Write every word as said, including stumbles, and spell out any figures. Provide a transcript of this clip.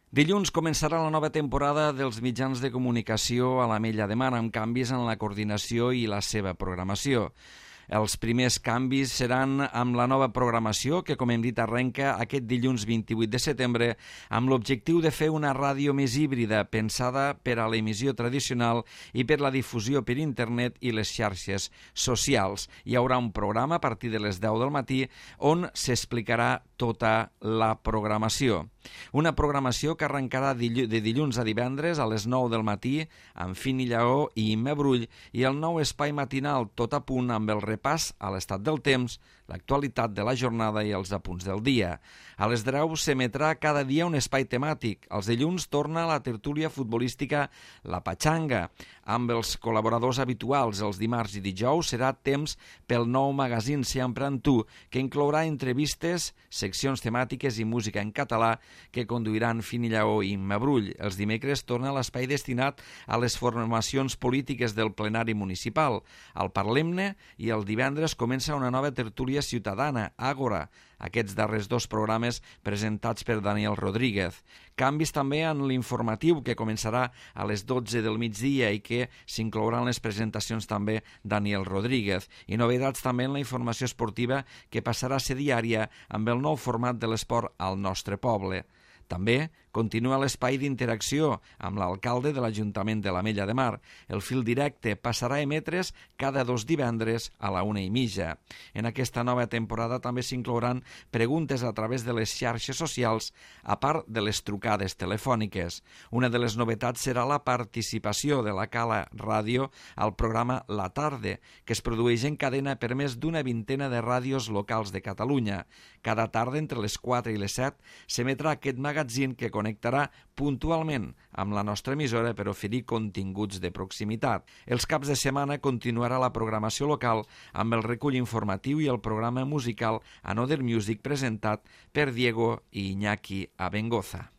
Dilluns començarà la nova temporada dels mitjans de comunicació a l'Ametlla de Mar, amb canvis en la coordinació i la seva programació. Els primers canvis seran amb la nova programació que, com hem dit, arrenca aquest dilluns vint-i-vuit de setembre amb l'objectiu de fer una ràdio més híbrida, pensada per a l'emissió tradicional i per la difusió per internet i les xarxes socials. Hi haurà un programa a partir de les deu del matí on s'explicarà tota la programació. Una programació que arrencarà de dilluns a divendres a les nou del matí amb Fini Lleó i Imma Brull i el nou espai matinal tot a punt amb el repàs a l'estat del temps, l'actualitat de la jornada i els apunts del dia. A les deu s'emetrà cada dia un espai temàtic. Els dilluns torna la tertúlia futbolística La Patxanga. Amb els col·laboradors habituals, els dimarts i dijous serà temps pel nou magazín Sempre amb tu, que inclourà entrevistes, seccions temàtiques i música en català que conduiran Fini Lleó i Imma Brull. Els dimecres torna l'espai destinat a les formacions polítiques del plenari municipal. Al Parlem-ne i el divendres comença una nova tertúlia ciutadana, Àgora, aquests darrers dos programes presentats per Daniel Rodríguez. Canvis també en l'informatiu, que començarà a les dotze del migdia i que s'inclouran les presentacions també Daniel Rodríguez. I novetats també en la informació esportiva, que passarà a ser diària amb el nou format de l'esport al nostre poble. També continua l'espai d'interacció amb l'alcalde de l'Ajuntament de l'Ametlla de Mar. El fil directe passarà a emetre's cada dos divendres a la una i mitja. En aquesta nova temporada també s'inclouran preguntes a través de les xarxes socials, a part de les trucades telefòniques. Una de les novetats serà la participació de la Cala Ràdio al programa La Tarde, que es produeix en cadena per més d'una vintena de ràdios locals de Catalunya. Cada tarda, entre les quatre i les set, s'emetrà aquest magazín que connectarà puntualment amb la nostra emissora per oferir continguts de proximitat. Els caps de setmana continuarà la programació local amb el recull informatiu i el programa musical Another Music presentat per Diego i Iñaki Abengoza.